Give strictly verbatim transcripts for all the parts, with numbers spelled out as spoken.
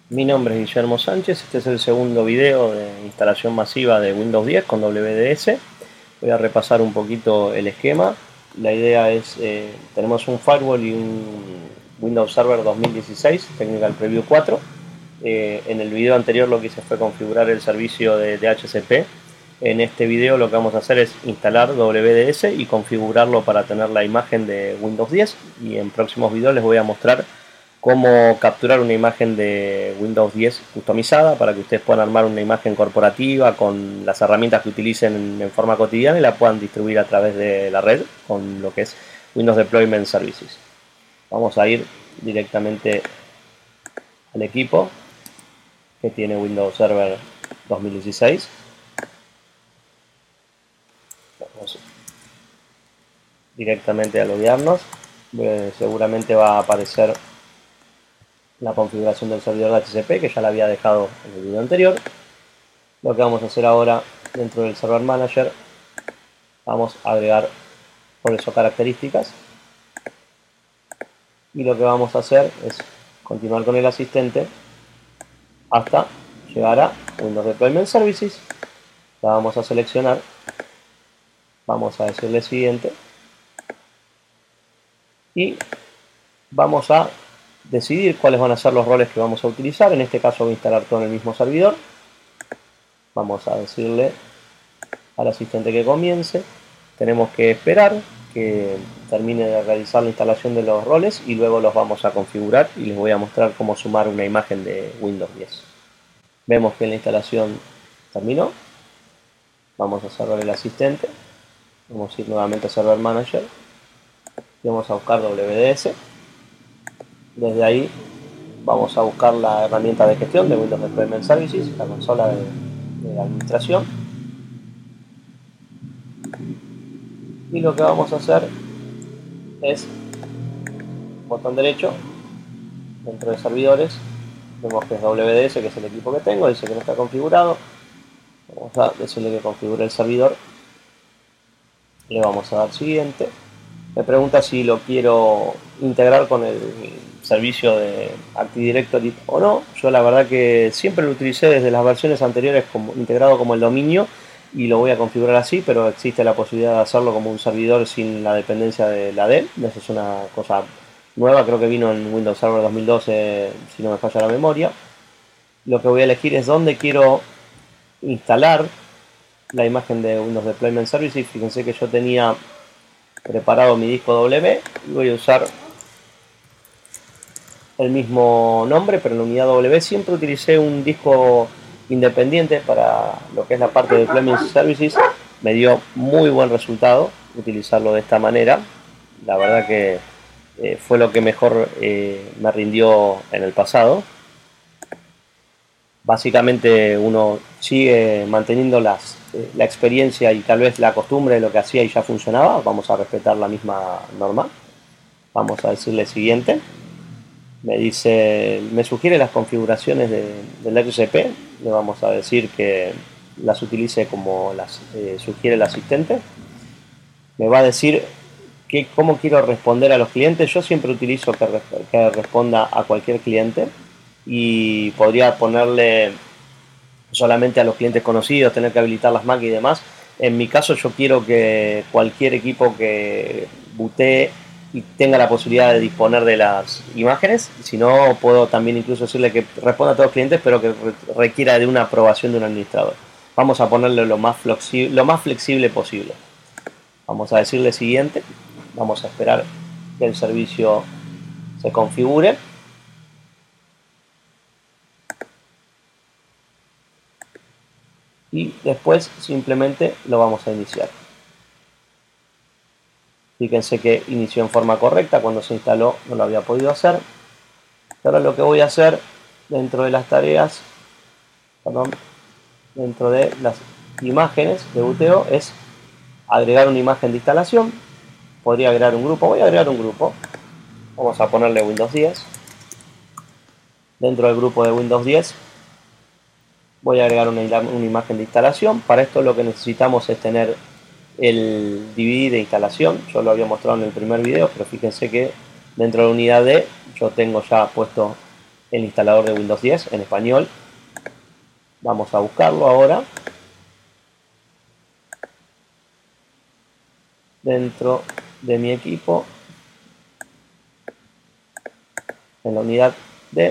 Mi nombre es Guillermo Sánchez, este es el segundo video de instalación masiva de Windows diez con W D S. Voy a repasar un poquito el esquema. La idea es, eh, tenemos un firewall y un Windows Server dos mil dieciséis, Technical Preview cuatro. Eh, en el video anterior lo que hice fue configurar el servicio de D H C P. En este video lo que vamos a hacer es instalar W D S y configurarlo para tener la imagen de Windows diez, y en próximos videos les voy a mostrar cómo capturar una imagen de Windows diez customizada para que ustedes puedan armar una imagen corporativa con las herramientas que utilicen en, en forma cotidiana y la puedan distribuir a través de la red con lo que es Windows Deployment Services. Vamos a ir directamente al equipo que tiene Windows Server dos mil dieciséis. Vamos directamente a loguearnos. Eh, seguramente va a aparecer la configuración del servidor de H C P, que ya la había dejado en el video anterior. Lo que vamos a hacer ahora, dentro del Server Manager, vamos a agregar por eso características, y lo que vamos a hacer es continuar con el asistente hasta llegar a Windows Deployment Services. La vamos a seleccionar, vamos a decirle siguiente y vamos a decidir cuáles van a ser los roles que vamos a utilizar. En este caso voy a instalar todo en el mismo servidor. Vamos a decirle al asistente que comience. Tenemos que esperar que termine de realizar la instalación de los roles y luego los vamos a configurar y les voy a mostrar cómo sumar una imagen de Windows diez. Vemos que la instalación terminó. Vamos a cerrar el asistente. Vamos a ir nuevamente a Server Manager y vamos a buscar W D S. Desde ahí vamos a buscar la herramienta de gestión de Windows Deployment Services, la consola de, de administración. Y lo que vamos a hacer es botón derecho, dentro de servidores, vemos que es W D S, que es el equipo que tengo, dice que no está configurado. Vamos a decirle que configure el servidor. Le vamos a dar siguiente. Me pregunta si lo quiero integrar con el servicio de Active Directory o no. Yo la verdad que siempre lo utilicé desde las versiones anteriores como integrado como el dominio y lo voy a configurar así, pero existe la posibilidad de hacerlo como un servidor sin la dependencia de la D E L. Eso es una cosa nueva, creo que vino en Windows Server dos mil doce, si no me falla la memoria. Lo que voy a elegir es dónde quiero instalar la imagen de Windows Deployment Services. Fíjense que yo tenía preparado mi disco W y voy a usar el mismo nombre, pero en la unidad W. Siempre utilicé un disco independiente para lo que es la parte de Deployment Services. Me dio muy buen resultado utilizarlo de esta manera. La verdad que eh, fue lo que mejor eh, me rindió en el pasado. Básicamente uno sigue manteniendo las, eh, la experiencia y tal vez la costumbre de lo que hacía y ya funcionaba. Vamos a respetar la misma norma. Vamos a decirle siguiente. Me dice, me sugiere las configuraciones de, del H C P. Le vamos a decir que las utilice como las eh, sugiere el asistente. Me va a decir que, cómo quiero responder a los clientes. Yo siempre utilizo que, que responda a cualquier cliente, y podría ponerle solamente a los clientes conocidos, tener que habilitar las Mac y demás. En mi caso yo quiero que cualquier equipo que bootee y tenga la posibilidad de disponer de las imágenes. Si no, puedo también incluso decirle que responda a todos los clientes, pero que requiera de una aprobación de un administrador. Vamos a ponerle lo más flexible, lo más flexible posible. Vamos a decirle siguiente. Vamos a esperar que el servicio se configure. Y después simplemente lo vamos a iniciar. Fíjense que inició en forma correcta. Cuando se instaló no lo había podido hacer. Ahora lo que voy a hacer dentro de las tareas, perdón, dentro de las imágenes de booteo es agregar una imagen de instalación. Podría agregar un grupo. Voy a agregar un grupo. Vamos a ponerle Windows diez. Dentro del grupo de Windows diez voy a agregar una, una imagen de instalación. Para esto lo que necesitamos es tener el D V D de instalación. Yo lo había mostrado en el primer video, pero fíjense que dentro de la unidad D yo tengo ya puesto el instalador de Windows diez en español. Vamos a buscarlo ahora. Dentro de mi equipo, en la unidad D,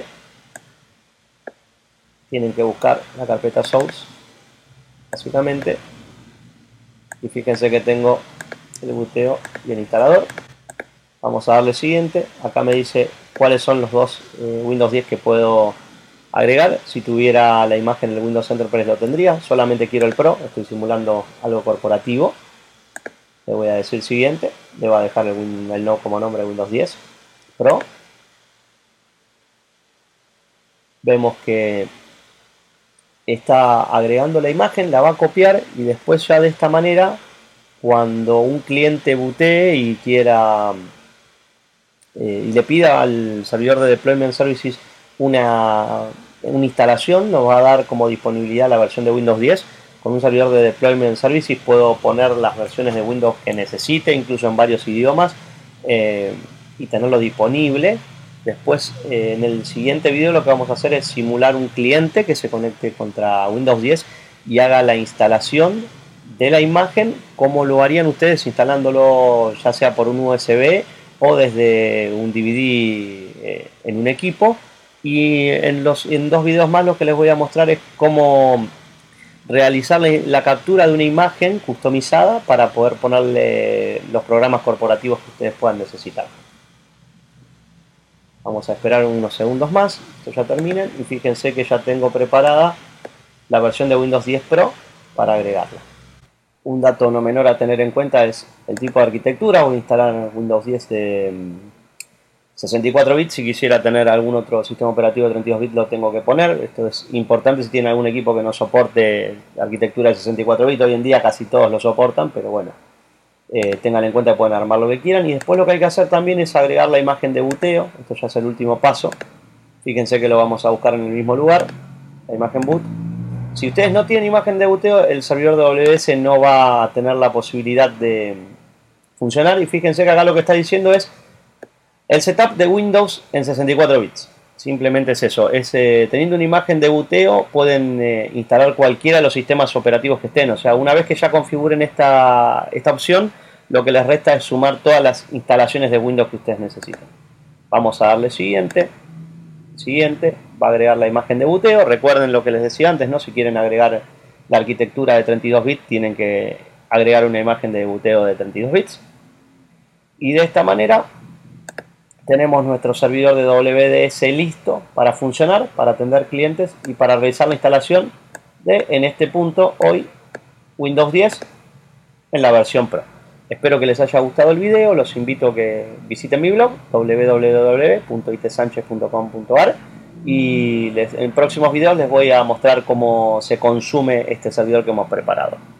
tienen que buscar la carpeta Source, básicamente, y fíjense que tengo el buteo y el instalador. Vamos a darle siguiente. Acá me dice cuáles son los dos eh, Windows diez que puedo agregar. Si tuviera la imagen del Windows Enterprise lo tendría, solamente quiero el Pro, estoy simulando algo corporativo. Le voy a decir siguiente, le voy a dejar el, el no como nombre de Windows diez Pro. Vemos que está agregando la imagen, la va a copiar y después ya de esta manera, cuando un cliente bootee y quiera eh, y le pida al servidor de Deployment Services una, una instalación, nos va a dar como disponibilidad la versión de Windows diez. Con un servidor de Deployment Services puedo poner las versiones de Windows que necesite, incluso en varios idiomas, eh, y tenerlo disponible. Después, eh, en el siguiente video lo que vamos a hacer es simular un cliente que se conecte contra Windows diez y haga la instalación de la imagen, como lo harían ustedes instalándolo ya sea por un U S B o desde un D V D eh, en un equipo. Y en, los, en dos videos más lo que les voy a mostrar es cómo realizar la captura de una imagen customizada para poder ponerle los programas corporativos que ustedes puedan necesitar. Vamos a esperar unos segundos más, esto ya termina, y fíjense que ya tengo preparada la versión de Windows diez Pro para agregarla. Un dato no menor a tener en cuenta es el tipo de arquitectura. Voy a instalar Windows diez de sesenta y cuatro bits. Si quisiera tener algún otro sistema operativo de treinta y dos bits lo tengo que poner. Esto es importante si tienen algún equipo que no soporte la arquitectura de sesenta y cuatro bits. Hoy en día casi todos lo soportan, pero bueno, eh, tengan en cuenta que pueden armar lo que quieran. Y después lo que hay que hacer también es agregar la imagen de booteo. Esto ya es el último paso. Fíjense que lo vamos a buscar en el mismo lugar, la imagen boot. Si ustedes no tienen imagen de booteo, el servidor de W S no va a tener la posibilidad de funcionar. Y fíjense que acá lo que está diciendo es el setup de Windows en sesenta y cuatro bits. Simplemente es eso. Es, eh, teniendo una imagen de booteo pueden eh, instalar cualquiera de los sistemas operativos que estén. O sea, una vez que ya configuren esta, esta opción, lo que les resta es sumar todas las instalaciones de Windows que ustedes necesitan. Vamos a darle siguiente. Siguiente, va a agregar la imagen de booteo. Recuerden lo que les decía antes, ¿no? Si quieren agregar la arquitectura de treinta y dos bits, tienen que agregar una imagen de booteo de treinta y dos bits. Y de esta manera tenemos nuestro servidor de W D S listo para funcionar, para atender clientes y para realizar la instalación de, en este punto, hoy, Windows diez en la versión Pro. Espero que les haya gustado el video, los invito a que visiten mi blog w w w punto i t sanchez punto com punto a r y les, en próximos videos les voy a mostrar cómo se consume este servidor que hemos preparado.